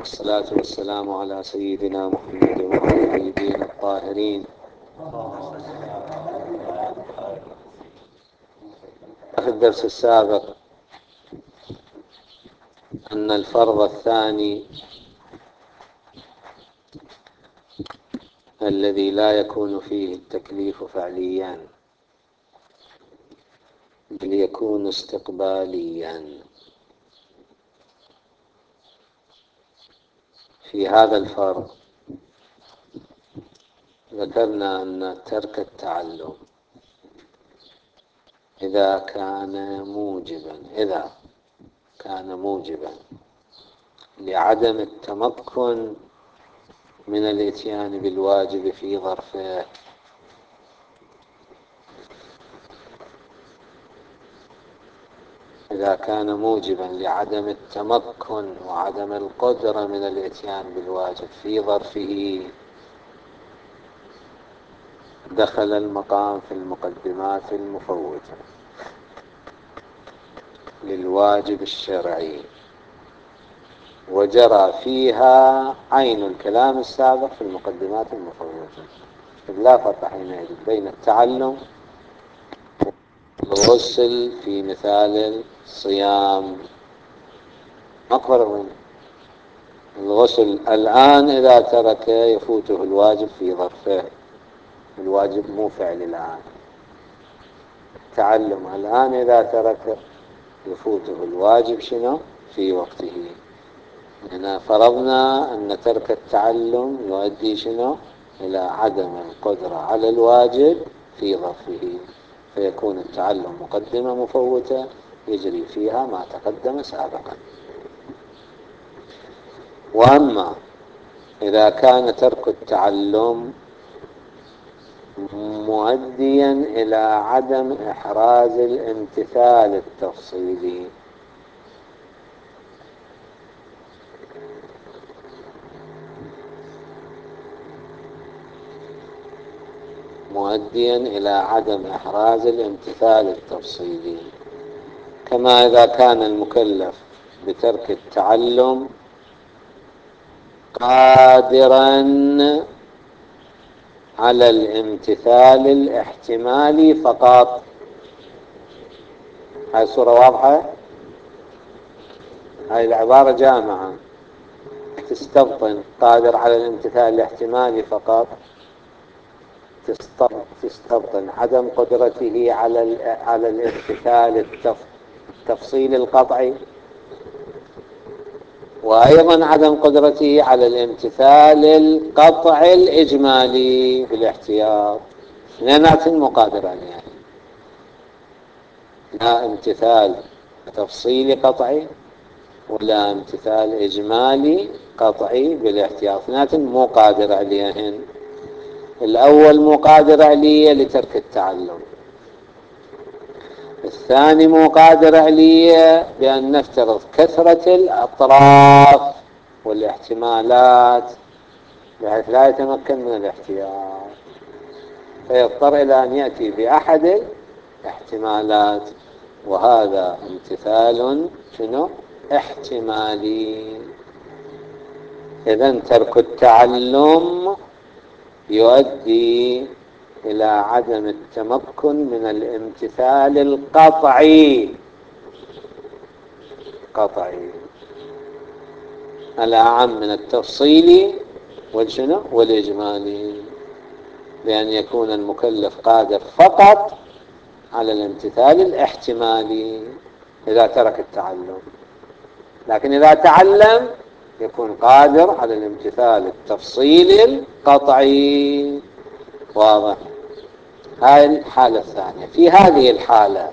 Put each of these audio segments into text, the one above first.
والصلاة والسلام على سيدنا محمد وعلى الطيبين الطاهرين. في الدرس السابق أن الفرض الثاني الذي لا يكون فيه التكليف فعليا بل يكون استقباليا. في هذا الفرض ذكرنا أن ترك التعلم إذا كان موجبا لعدم التمكن من الإتيان بالواجب في ظرفه، إذا كان موجبا لعدم التمكن وعدم القدرة من الإتيان بالواجب في ظرفه دخل المقام في المقدمات المفوتة للواجب الشرعي، وجرى فيها عين الكلام السابق في المقدمات المفوتة. لا فرق حينئذ بين التعلم والغسل في مثال الصيام. أكبر من الغسل الآن إذا ترك يفوته الواجب في ظرفه، الواجب مو فعل الآن. التعلم الآن إذا ترك يفوته الواجب شنو؟ في وقته. هنا فرضنا أن ترك التعلم يؤدي شنو؟ إلى عدم القدرة على الواجب في ظرفه، فيكون التعلم مقدمة مفوتة يجري فيها ما تقدم سابقا. وأما إذا كان ترك التعلم مؤديا إلى عدم إحراز الامتثال التفصيلي، مؤديا إلى عدم إحراز الامتثال التفصيلي، كما إذا كان المكلف بترك التعلم قادرا على الامتثال الاحتمالي فقط. هاي الصورة واضحة؟ هاي العبارة جامعة تستبطن قادر على الامتثال الاحتمالي فقط، تستبطن عدم قدرته على الامتثال التفصيل القطعي، وأيضا عدم قدرته على الامتثال القطعي الإجمالي بالاحتياط. اثنيناتهم مقادران، يعني لا امتثال تفصيلي قطعي ولا امتثال إجمالي قطعي بالاحتياط، اثنيناتهم مو قادر عليهن. الأول مو قادر عليه لترك التعلم، الثاني مو قادر عليه بأن نفترض كثرة الأطراف والاحتمالات بحيث لا يتمكن من الاحتياط، فيضطر إلى أن يأتي بأحد الاحتمالات، وهذا امتثال شنو؟ احتمالي. إذن ترك التعلم يؤدي إلى عدم التمكن من الامتثال القطعي الأعم من التفصيلي والإجمالي، بأن يكون المكلف قادر فقط على الامتثال الاحتمالي إذا ترك التعلم، لكن إذا تعلم يكون قادر على الامتثال التفصيلي القطعي. واضح؟ هاي الحالة الثانية. في هذه الحالة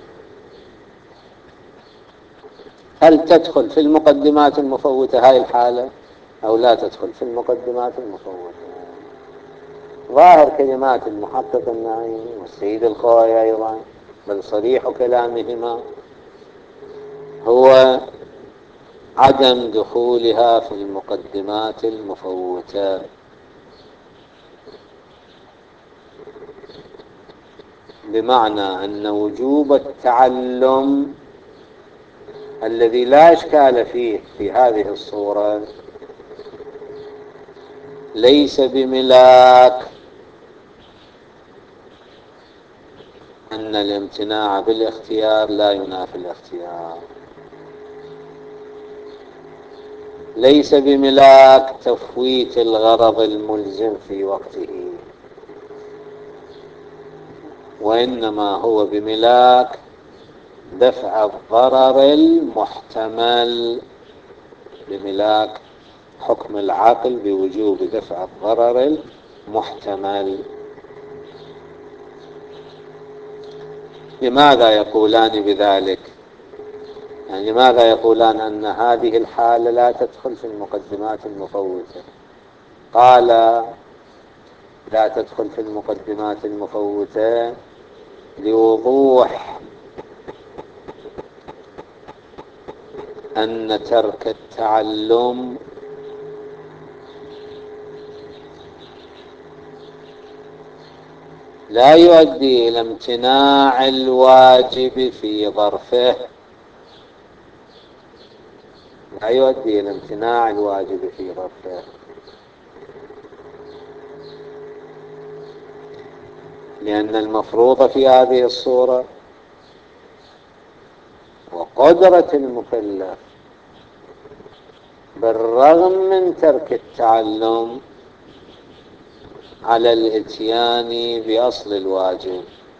هل تدخل في المقدمات المفوتة هاي الحالة أو لا تدخل في المقدمات المفوتة؟ ظاهر كلمات المحقق النعيم والسيد الخوئي أيضا، بل صريح كلامهما هو عدم دخولها في المقدمات المفوتة، بمعنى أن وجوب التعلم الذي لا إشكال فيه في هذه الصورة ليس بملاك أن الامتناع بالاختيار لا ينافي الاختيار. ليس بملاك تفويت الغرض الملزم في وقته، وإنما هو بملاك دفع الضرر المحتمل، بملاك حكم العقل بوجوب دفع الضرر المحتمل. لماذا يقولان بذلك؟ يعني لماذا يقولان أن هذه الحالة لا تدخل في المقدمات المفوتة؟ قال لا تدخل في المقدمات المفوتة لوضوح أن ترك التعلم لا يؤدي إلى امتناع الواجب في ظرفه، لا يؤدي إلى امتناع الواجب في ظرفه، لأن المفروض في هذه الصورة وقدرة المكلف بالرغم من ترك التعلم على الاتيان بأصل الواجب،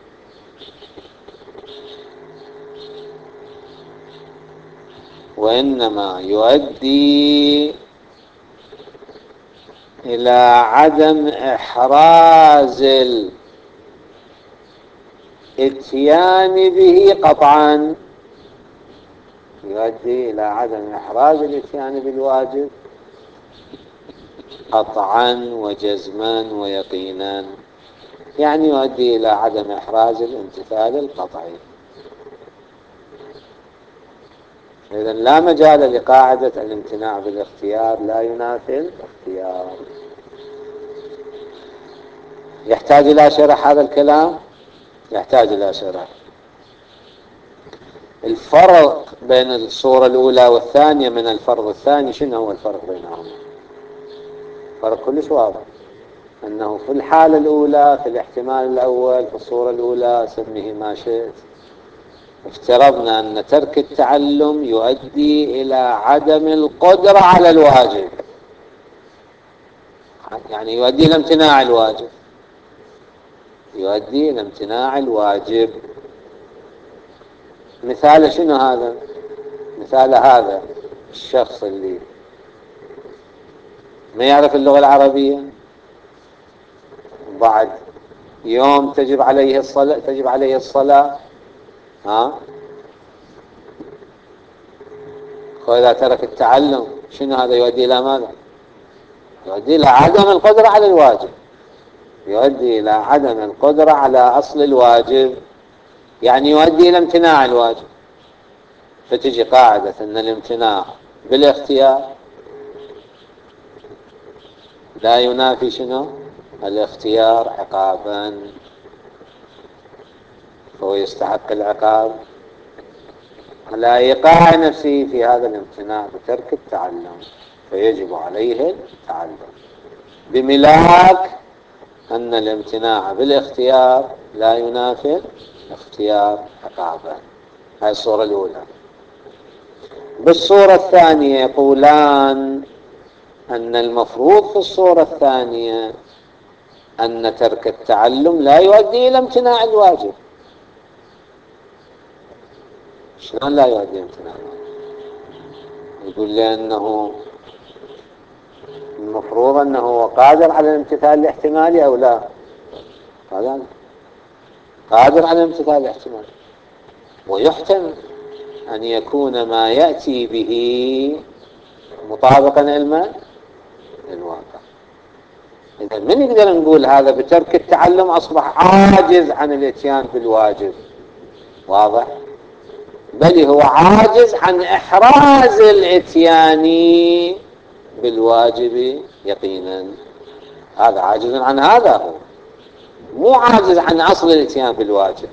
وإنما يؤدي إلى عدم إحراز الاتيان به قطعا، يؤدي إلى عدم إحراز الاتيان بالواجب قطعا وجزما ويقينا، يعني يؤدي إلى عدم إحراز الامتثال القطعي. إذن لا مجال لقاعدة الامتناع بالاختيار لا ينافي الاختيار. يحتاج إلى شرح هذا الكلام؟ يحتاج إلى شرح. الفرق بين الصورة الأولى والثانية من الفرض الثاني، شنو هو الفرق بينهما؟ فرق كلش واضح، أنه في الحالة الأولى في الاحتمال الأول في الصورة الأولى سميه ما شئت، افترضنا أن ترك التعلم يؤدي إلى عدم القدرة على الواجب، يعني يؤدي إلى امتناع الواجب، يؤدي إلى امتناع الواجب. مثال شنو هذا؟ مثال هذا الشخص اللي ما يعرف اللغة العربية، بعد يوم تجب عليه الصلاة، ها؟ وإذا ترك التعلم شنو هذا يؤدي إلى ماذا؟ يؤدي إلى عدم القدرة على الواجب، يؤدي إلى عدم القدرة على أصل الواجب، يعني يؤدي إلى امتناع الواجب. فتجي قاعدة أن الامتناع بالاختيار لا ينافي شنو؟ الاختيار عقابا، فهو يستحق العقاب على إيقاع نفسه في هذا الامتناع بترك التعلم، فيجب عليه التعلم، بملاك أن الامتناع بالاختيار لا ينافي الاختيار عقابا. هذه الصورة الأولى. بالصورة الثانية يقولان أن المفروض في الصورة الثانية أن ترك التعلم لا يؤدي إلى امتناع الواجب. شلون لا يؤدي إلى امتناع الواجب؟ يقول لأنه المفروض أنه قادر على الامتثال الاحتمالي أو لا؟ قادر على الامتثال الاحتمالي، ويحتمل أن يكون ما يأتي به مطابقا علما للواقع. إذا من يقدر نقول هذا بترك التعلم أصبح عاجز عن الاتيان بالواجب؟ واضح؟ بل هو عاجز عن إحراز الاتيان بالواجب يقينا، هذا عاجز عن هذا، هو مو عاجز عن أصل الاتيان بالواجب.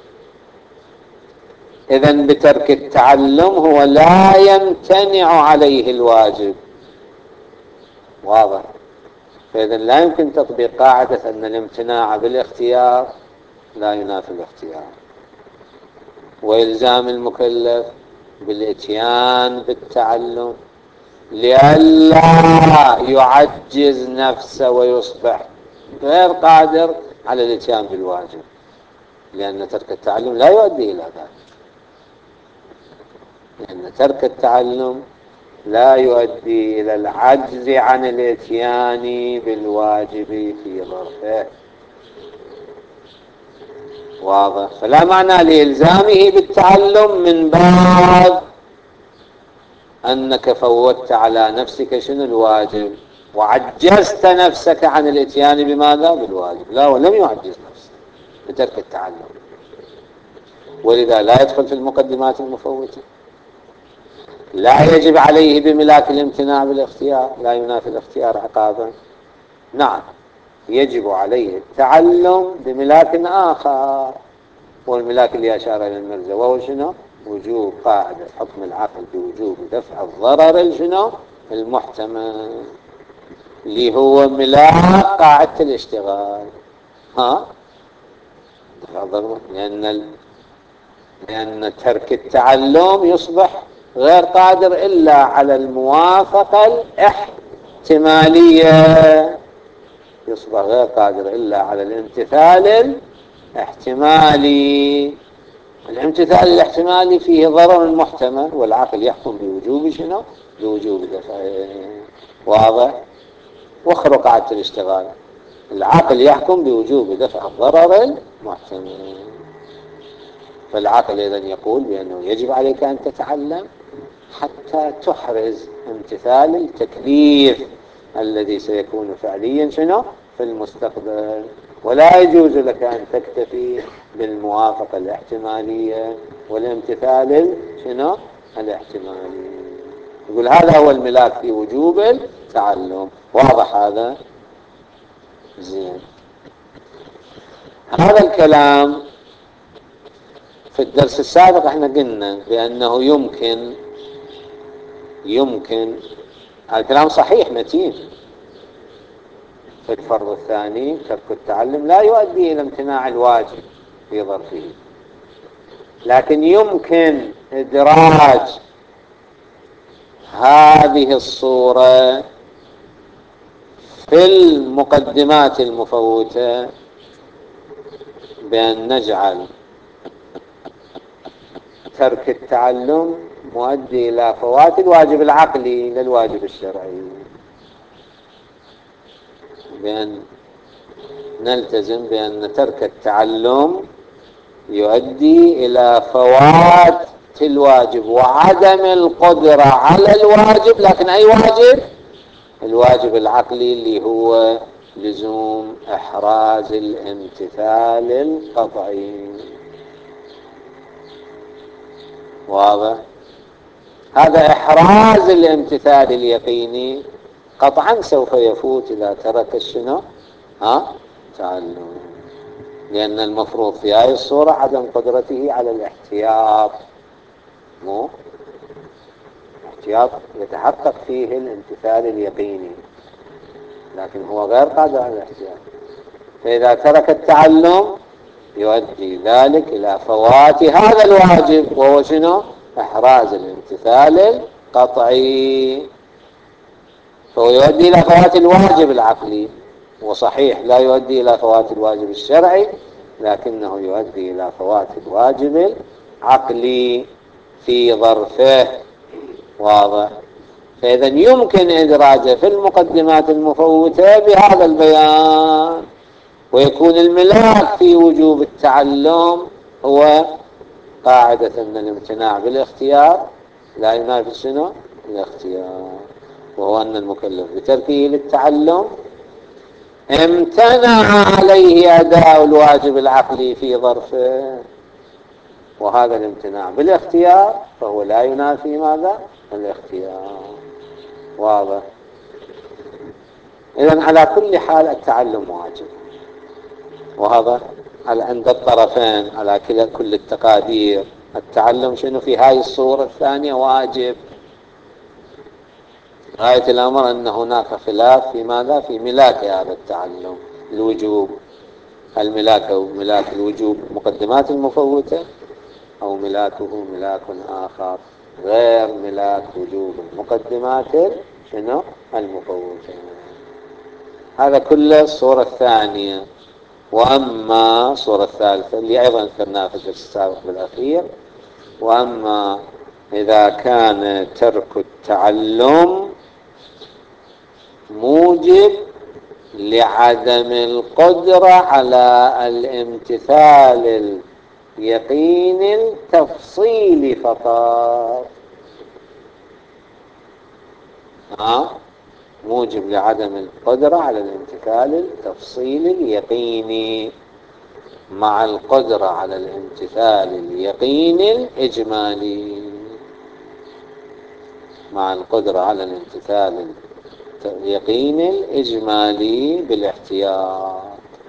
إذن بترك التعلم هو لا يمتنع عليه الواجب. واضح؟ فإذا لا يمكن تطبيق قاعدة أن الامتناع بالاختيار لا ينافي الاختيار، وإلزام المكلف بالإتيان بالتعلم لئلا يعجز نفسه ويصبح غير قادر على الإتيان بالواجب، لأن ترك التعلم لا يؤدي إلى ذلك، لأن ترك التعلم لا يؤدي إلى العجز عن الإتيان بالواجب في ظرفه. واضح؟ فلا معنى لإلزامه بالتعلم من باب أنك فوتت على نفسك شنو الواجب وعجزت نفسك عن الإتيان بماذا؟ بالواجب. لا، ولم يعجز نفسه بترك التعلم، ولذا لا يدخل في المقدمات المفوتة. لا يجب عليه بملاك الامتناع بالاختيار، لا ينافي الاختيار عقابا. نعم، يجب عليه التعلم بملاك آخر، والملاك اللي أشار إلى المرزا، وهو شنو؟ وجوب قاعدة حكم العقل بوجوب دفع الضرر شنو؟ المحتمل، اللي هو ملاك قاعدة الاشتغال. ها؟ دفع الضرر، لأن ترك التعلم يصبح غير قادر إلا على الموافقة الاحتمالية، يصبح غير قادر إلا على الامتثال الاحتمالي. الامتثال الاحتمالي فيه ضرر محتمل، والعقل يحكم بوجوب شنو؟ بوجوب دفعه. واضح؟ واخر قاعدة الاشتغال، العقل يحكم بوجوب دفع الضرر المحتمل. فالعقل إذا يقول بأنه يجب عليك أن تتعلم حتى تحرز امتثال التكليف الذي سيكون فعليا شنو؟ في المستقبل. ولا يجوز لك أن تكتفي بالموافقة الاحتمالية والامتثال شنو؟ الاحتمالي. يقول هذا هو الملاك في وجوب التعلم. واضح هذا؟ زين. هذا الكلام في الدرس السابق احنا قلنا بأنه يمكن الكلام صحيح متين في الفرض الثاني ترك التعلم لا يؤدي إلى امتناع الواجب في ظرفه، لكن يمكن إدراج هذه الصورة في المقدمات المفوتة بأن نجعل ترك التعلم مؤدي إلى فوات الواجب العقلي للواجب الشرعي، بأن نلتزم بأن ترك التعلم يؤدي إلى فوات الواجب وعدم القدرة على الواجب. لكن أي واجب؟ الواجب العقلي اللي هو لزوم إحراز الامتثال القطعي. واضح؟ هذا إحراز الامتثال اليقيني قطعا سوف يفوت إذا ترك الشنو؟ تعلم، لأن المفروض في هذه الصورة عدم قدرته على الاحتياط. مو احتياط يتحقق فيه الامتثال اليقيني، لكن هو غير قادر على الاحتياط. فإذا ترك التعلم يؤدي ذلك إلى فوات هذا الواجب، وهو شنو؟ إحراز الامتثال القطعي. فهو يؤدي إلى فوات الواجب العقلي، وصحيح لا يؤدي إلى فوات الواجب الشرعي، لكنه يؤدي إلى فوات الواجب العقلي في ظرفه. واضح؟ فإذا يمكن إدراجه في المقدمات المفوتة بهذا البيان، ويكون الملاك في وجوب التعلم هو قاعدة أن الامتناع بالاختيار لا ينافي شنو؟ الاختيار، وهو أن المكلف بتركه للتعلم امتنع عليه أداء الواجب العقلي في ظرفه، وهذا الامتناع بالاختيار فهو لا ينافي ماذا؟ الاختيار. واضح؟ إذن على كل حال التعلم واجب، وهذا عند الطرفين على كل التقادير. التعلم شنو في هاي الصورة الثانية؟ واجب. غاية الأمر أن هناك خلاف في ماذا؟ في ملاك هذا التعلم، الوجوب. هل ملاكه ملاك الوجوب مقدمات المفوتة، أو ملاكه ملاك آخر غير ملاك وجوب المقدمات شنو؟ المفوتة. هذا كله الصورة الثانية. وأما الصورة الثالثة اللي أيضا ذكرناها في الدرس السابق بالأخير، وأما إذا كان ترك التعلم موجب لعدم القدرة على الامتثال اليقين التفصيلي فقط. موجب لعدم القدرة على الامتثال التفصيلي اليقيني مع القدرة على الامتثال اليقيني الإجمالي. مع القدرة على الامتثال اليقيني الإجمالي بالاحتياط.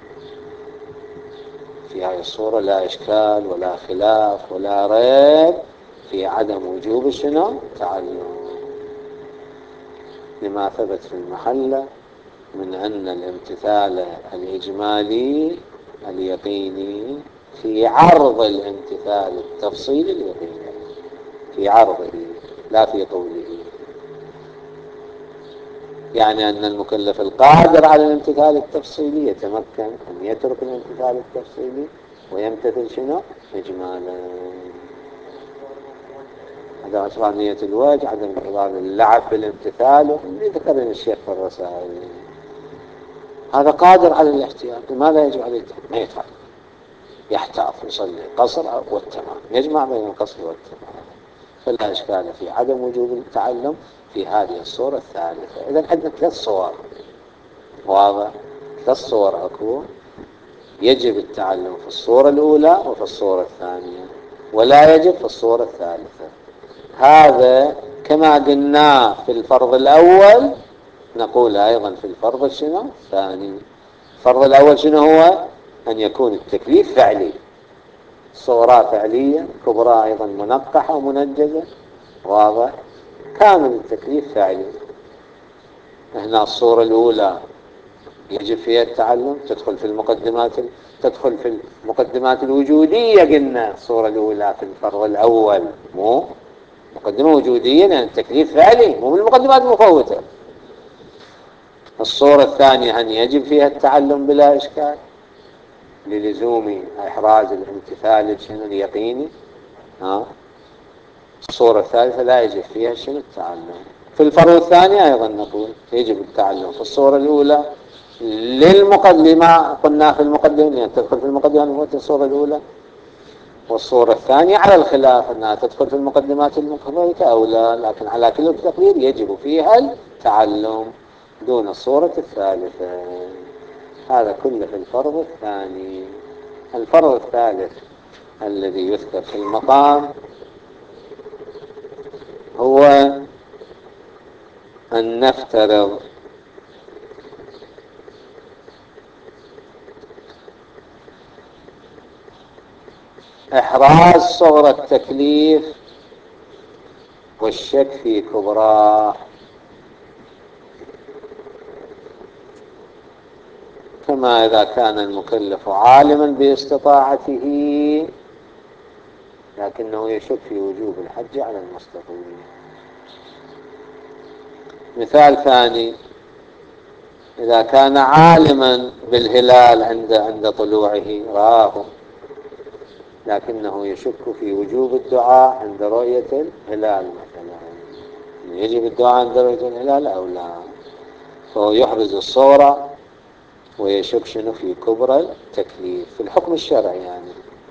في هذه الصورة لا إشكال ولا خلاف ولا ريب في عدم وجوب شنو؟ تعلم، لما ثبت في المحلة من أن الامتثال الإجمالي اليقيني في عرض الامتثال التفصيلي اليقيني، في عرضه لا في قوله. يعني أن المكلف القادر على الامتثال التفصيلي يتمكن أن يترك الامتثال التفصيلي ويمتثل شنو؟ إجمالا. هذا عصرانية الوجه، عدم انتظار اللعب بالامتثال اللي ذكرنا الشيخ في الرسائل. هذا قادر على الاحتياط، لماذا يجب عليه؟ ما يفعل، يحتاط، يصلي قصر والتمام، يجمع بين القصر والتمام. فلا إشكال في عدم وجوب التعلم في هذه الصورة الثالثة. إذا عندنا ثلاث صور، واضح؟ ثلاث صور أكو، يجب التعلم في الصورة الأولى وفي الصورة الثانية، ولا يجب في الصورة الثالثة. هذا كما قلنا في الفرض الأول نقول أيضا في الفرض شنو؟ الثاني. الفرض الأول شنو هو؟ أن يكون التكليف فعلي، صغرى فعلية، كبرى أيضا منقحة ومنجزة، واضح؟ كامل التكليف فعلي. هنا الصورة الأولى يجب فيها التعلم، تدخل في المقدمات الوجودية. قلنا الصورة الأولى في الفرض الأول مو مقدمة وجودية لأن التكليف فعلي، مو من المقدمات المفوتة. الصورة الثانية أن يجب فيها التعلم بلا إشكال للزوم إحراز الامتثال شنو اليقيني. الصورة الثالثة لا يجب فيها شنو التعلم. في الفرض الثاني أيضا نقول يجب التعلم في الصورة الأولى للمقدمة، قلنا في المقدمة يعني تدخل في المقدمة في الصورة الأولى، والصورة الثانية على الخلاف أنها تدخل في المقدمات المفوتة أو لا، لكن على كل التقدير يجب فيها التعلم دون الصورة الثالثة. هذا كله في الفرض الثاني. الفرض الثالث الذي يذكر في المقام هو أن نفترض إحراز صغر التكليف والشك في كبراه، كما إذا كان المكلف عالما باستطاعته لكنه يشك في وجوب الحج على المستطيع. مثال ثاني، إذا كان عالما بالهلال عند طلوعه رآه، لكنه يشك في وجوب الدعاء عند رؤية الهلال مثلا، يجب الدعاء عند رؤية الهلال أو لا، فهو يحرز الصورة ويشك شنو في كبرى التكليف في الحكم الشرعي. يعني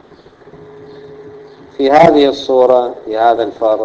في هذه الصورة في هذا الفرض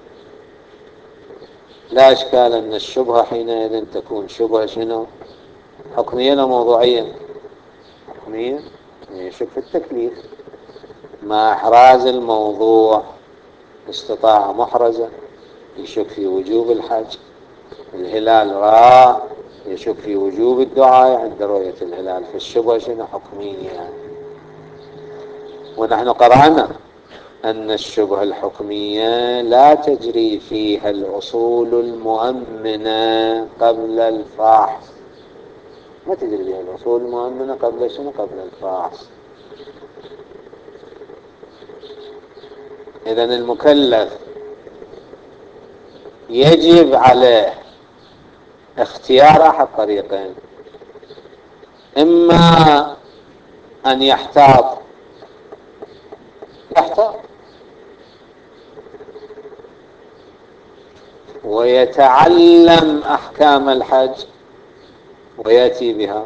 لا إشكال أن الشبهة حينئذ تكون شبهة شنو؟ حكمية أو موضوعية؟ حكمية، يشك في التكليف مع إحراز الموضوع. استطاع محرزة يشك في وجوب الحج، الهلال رأى يشك في وجوب الدعاء عند رؤية الهلال، في الشبهة شنو؟ حكمية. ونحن قرأنا أن الشبهة الحكمية لا تجري فيها الأصول المؤمنة قبل الفحص. ما تجري فيها الأصول المؤمنة قبل شنو؟ قبل الفحص. إذن المكلف يجب عليه اختيار أحد طريقين: إما أن يحتاط ويتعلم أحكام الحج ويأتي بها،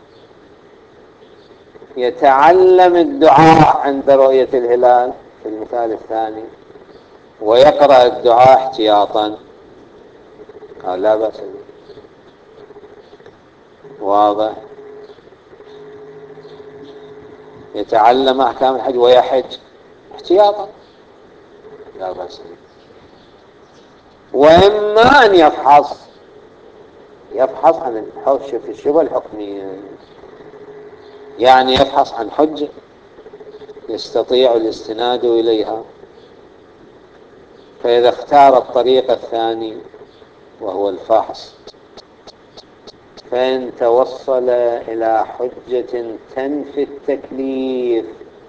يتعلم الدعاء عند رؤية الهلال في المثال الثاني ويقرأ الدعاء احتياطا، قال لا بأس به. واضح؟ يتعلم أحكام الحج ويحج احتياطا، لا بأس به. وإما أن يفحص عن في الشبهة الحكمية، يعني يفحص عن حجة يستطيع الاستناد إليها، فإذا اختار الطريق الثاني وهو الفحص فإن توصل إلى حجة تنفي التكليف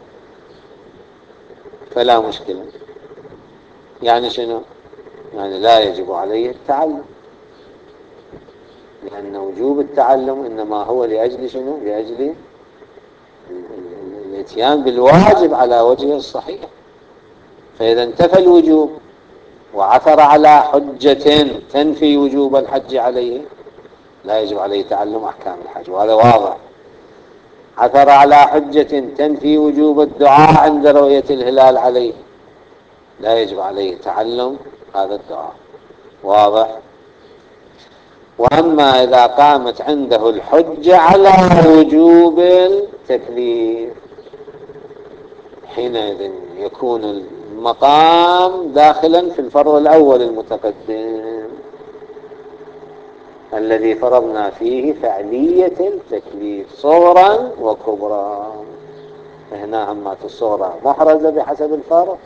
فلا مشكلة. يعني شنو؟ يعني لا يجب عليه التعلم، لأن وجوب التعلم إنما هو لأجل شنو؟ لأجل الاتيان بالواجب على وجهه الصحيح. فإذا انتفى الوجوب وعثر على حجة تنفي وجوب الحج عليه لا يجب عليه تعلم أحكام الحج، وهذا واضح. عثر على حجة تنفي وجوب الدعاء عند رؤية الهلال عليه لا يجب عليه تعلم هذا الدعاء، واضح. وأما إذا قامت عنده الحجة على وجوب التكليف حينئذ يكون المقام داخلا في الفرض الأول المتقدم الذي فرضنا فيه فعلية التكليف صغرا وكبرى. هنا همات الصغرى محرزة بحسب الفرض،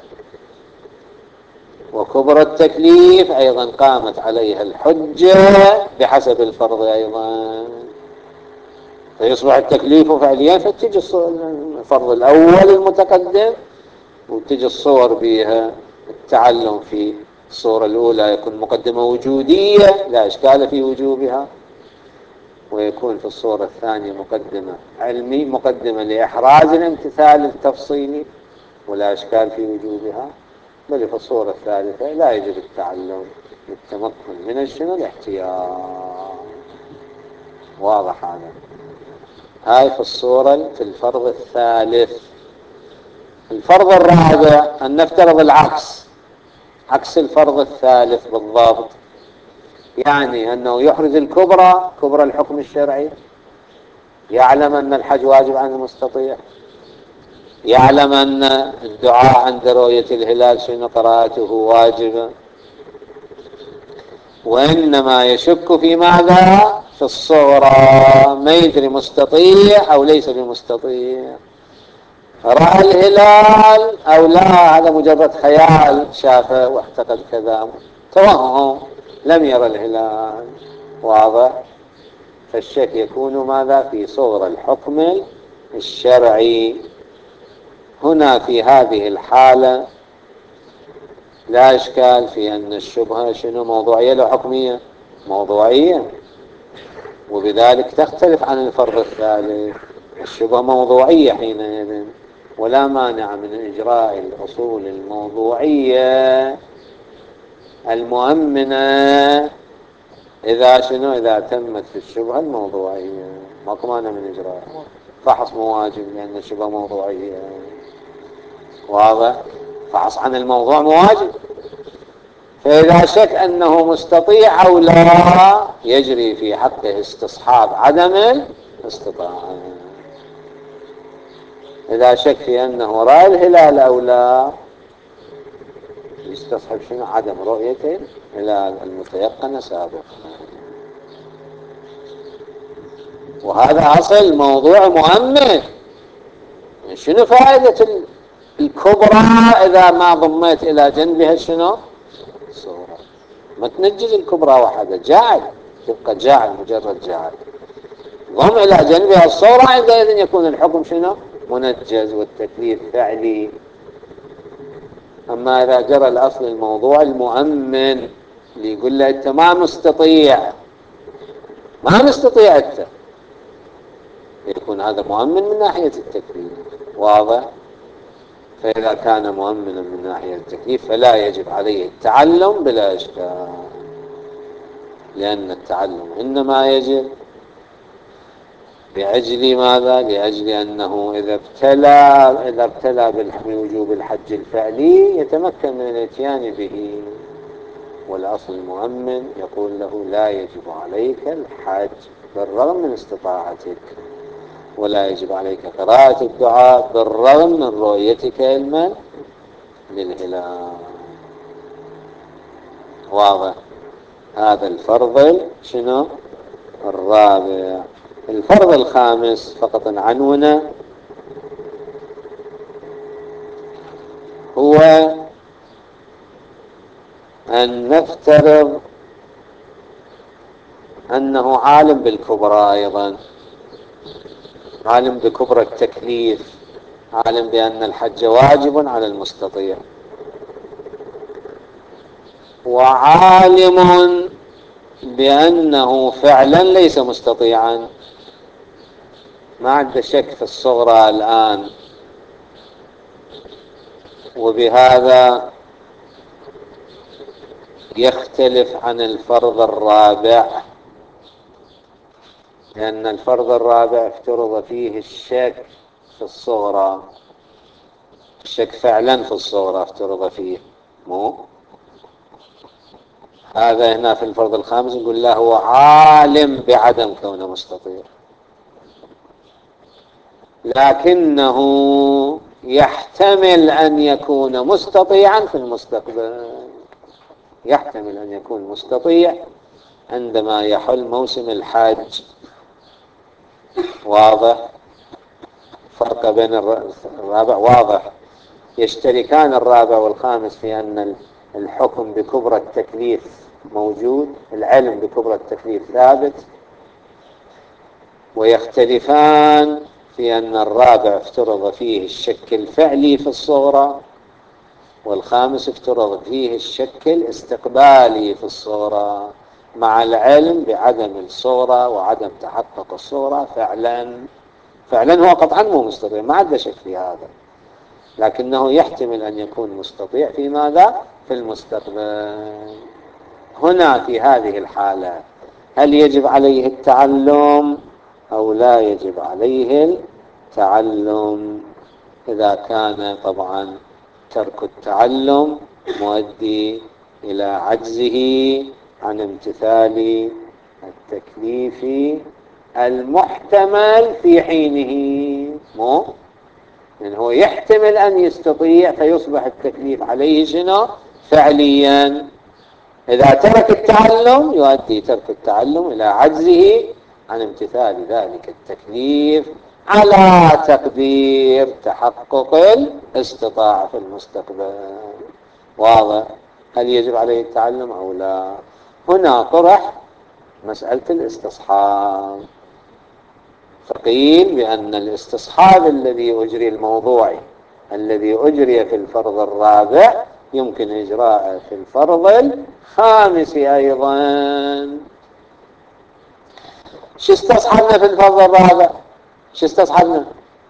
وكبرى التكليف أيضا قامت عليها الحجة بحسب الفرض أيضا، فيصبح التكليف فعليا. فتجي الفرض الأول المتقدم وتجي الصور بها التعلم في الصورة الأولى يكون مقدمة وجودية لا إشكال في وجوبها، ويكون في الصورة الثانية مقدمة علمي مقدمة لإحراز الامتثال التفصيلي ولا إشكال في وجوبها. بل في الصورة الثالثة لا يجب التعلم للتمكن من الشنو؟ الاحتياط. واضح هذا؟ هاي في الصورة في الفرض الثالث. الفرض الرابع أن نفترض العكس، عكس الفرض الثالث بالضبط، يعني أنه يحرز الكبرى كبرى الحكم الشرعي، يعلم أن الحج واجب عن المستطيع، يعلم أن الدعاء عند رؤية الهلال شنو قراءته واجبة، وإنما يشك في ماذا؟ في الصغرى، ما يدري مستطيع أو ليس بمستطيع، رأى الهلال أو لا، هذا مجرد خيال شافه واعتقد كذا، توهم، لم يرى الهلال. واضح؟ فالشك يكون ماذا؟ في صغر الحكم الشرعي. هنا في هذه الحالة لا إشكال في أن الشبهة شنو؟ موضوعية لو حكمية؟ موضوعية، وبذلك تختلف عن الفرض الثالث. الشبهة موضوعية حينئذ، ولا مانع من إجراء الأصول الموضوعية المؤمنة إذا شنو؟ إذا تمت في الشبهة الموضوعية ماكو مانع من إجراء فحص مواجب لأن الشبهة موضوعية. واضح؟ فحص عن الموضوع مواجب. فإذا شك أنه مستطيع أو لا يجري في حقه استصحاب عدم الاستطاعة. إذا شك في أنه رأى الهلال أو لا يستصحب شنو؟ عدم رؤية الهلال المتيقن سابقا. وهذا أصل موضوع مؤمن. شنو فائدة الكبرى إذا ما ضميت إلى جنبها شنو؟ صورة. ما تنجز الكبرى وحدها، جعل تبقى جعل، مجرد جعل. ضم إلى جنبها الصورة، عندئذ يكون الحكم شنو؟ منجز والتكليف فعلي. أما إذا جرى الأصل الموضوع المؤمن اللي يقول له أنت ما مستطيع، ما مستطيع أنت، يكون هذا مؤمن من ناحية التكليف. واضح؟ فإذا كان مؤمنا من ناحية التكليف فلا يجب عليه التعلم بلا إشكال، لأن التعلم إنما يجب لأجل ماذا؟ لأجل أنه إذا ابتلى بوجوب الحج الفعلي يتمكن من الاتيان به. والأصل المؤمن يقول له لا يجب عليك الحج بالرغم من استطاعتك، ولا يجب عليك قراءة الدعاء بالرغم من رؤيتك علما للهلال. واضح؟ هذا الفرض شنو؟ الرابع. الفرض الخامس فقط عنونه، هو أن نفترض أنه عالم بالكبرى، أيضا عالم بكبرى التكليف، عالم بأن الحج واجب على المستطيع، وعالم بأنه فعلا ليس مستطيعا، ما عنده شك في الصغرى الآن. وبهذا يختلف عن الفرض الرابع، لأن الفرض الرابع افترض فيه الشك في الصغرى، الشك فعلا في الصغرى افترض فيه. مو هذا هنا في الفرض الخامس نقول له هو عالم بعدم كونه مستطيع، لكنه يحتمل أن يكون مستطيعا في المستقبل، يحتمل أن يكون مستطيع عندما يحل موسم الحج. واضح؟ فرق بين الرابع واضح. يشتركان الرابع والخامس في أن الحكم بكبرى التكليف موجود، العلم بكبرى التكليف ثابت، ويختلفان في أن الرابع افترض فيه الشك الفعلي في الصغرى، والخامس افترض فيه الشك الاستقبالي في الصغرى، مع العلم بعدم الصغرى وعدم تحقق الصغرى فعلا. فعلا هو قطعا مو مستطيع، ما عنده شك في هذا، لكنه يحتمل أن يكون مستطيع في ماذا؟ في المستقبل. هنا في هذه الحالة هل يجب عليه التعلم أو لا يجب عليه التعلم؟ إذا كان طبعا ترك التعلم مؤدي إلى عجزه عن امتثال التكليف المحتمل في حينه. مو يعني هو يحتمل أن يستطيع فيصبح التكليف عليه شنو؟ فعليا. إذا ترك التعلم يؤدي ترك التعلم إلى عجزه عن امتثال ذلك التكليف على تقدير تحقق الاستطاعة في المستقبل. واضح؟ هل يجب عليه التعلم أو لا؟ هنا طرح مسألة الاستصحاب، فقيل بأن الاستصحاب الذي أجري الموضوعي الذي أجري في الفرض الرابع يمكن إجراءه في الفرض الخامس أيضا. شو استصحبنا في الفرض الرابع؟ شو استصحبنا؟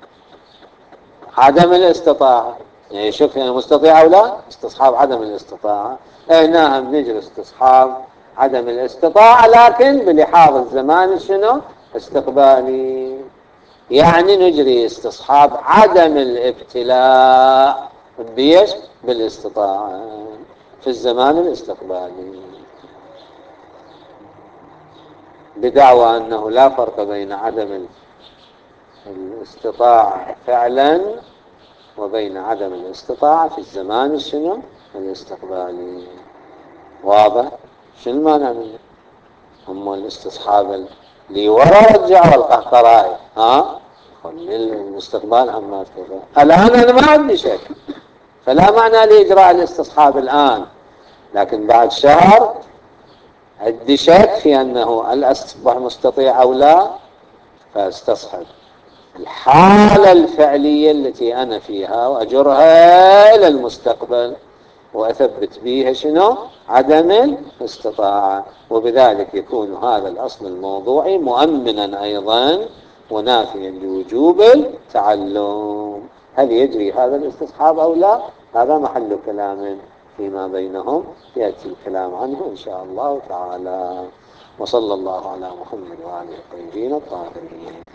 عدم الاستطاعة. يعني شوف يعني مستطيع أو لا، استصحاب عدم الاستطاعة. هنا نجري استصحاب عدم الاستطاعة لكن بلحاظ الزمان شنو؟ استقبالي. يعني نجري استصحاب عدم الابتلاء بيش؟ بالاستطاعة في الزمان الاستقبالي، بدعوى أنه لا فرق بين عدم الاستطاعة فعلا وبين عدم الاستطاعة في الزمان شنو؟ الاستقبالي. واضح؟ شو المانع منه؟ هم الاستصحاب اللي ورا رجعوا القهقرائي، ها؟ للمستقبل عما تكون. الآن أنا ما عندي شك، فلا معنى لإجراء الاستصحاب الآن، لكن بعد شهر عندي شك في أنه هل أصبح مستطيع أو لا، فاستصحب الحالة الفعلية التي أنا فيها وأجرها إلى المستقبل وأثبت بها شنو؟ عدم الاستطاعة، وبذلك يكون هذا الأصل الموضوعي مؤمنا أيضا ونافيا لوجوب التعلم. هل يجري هذا الاستصحاب أو لا؟ هذا محل كلام فيما بينهم، يأتي الكلام عنه إن شاء الله تعالى. وصلى الله على محمد وآله الطيبين الطاهرين.